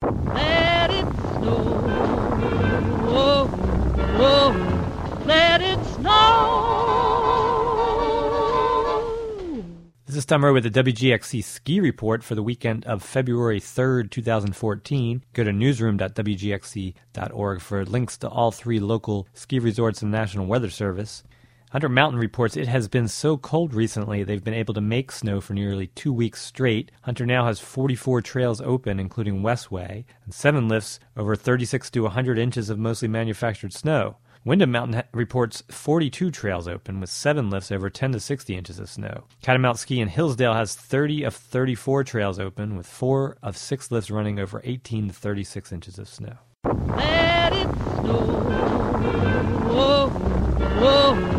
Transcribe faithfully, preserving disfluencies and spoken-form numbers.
Let it snow. Oh, oh, let it snow. This is Tom Rowe with the W G X C Ski Report for the weekend of February third, twenty fourteen. Go to newsroom dot w g x c dot org for links to all three local ski resorts and National Weather Service. Hunter Mountain reports it has been so cold recently they've been able to make snow for nearly two weeks straight. Hunter now has forty-four trails open, including Westway, and seven lifts over thirty-six to one hundred inches of mostly manufactured snow. Windham Mountain ha- reports forty-two trails open, with seven lifts over ten to sixty inches of snow. Catamount Ski in Hillsdale has thirty of thirty-four trails open, with four of six lifts running over eighteen to thirty-six inches of snow. Let it snow. Oh, oh.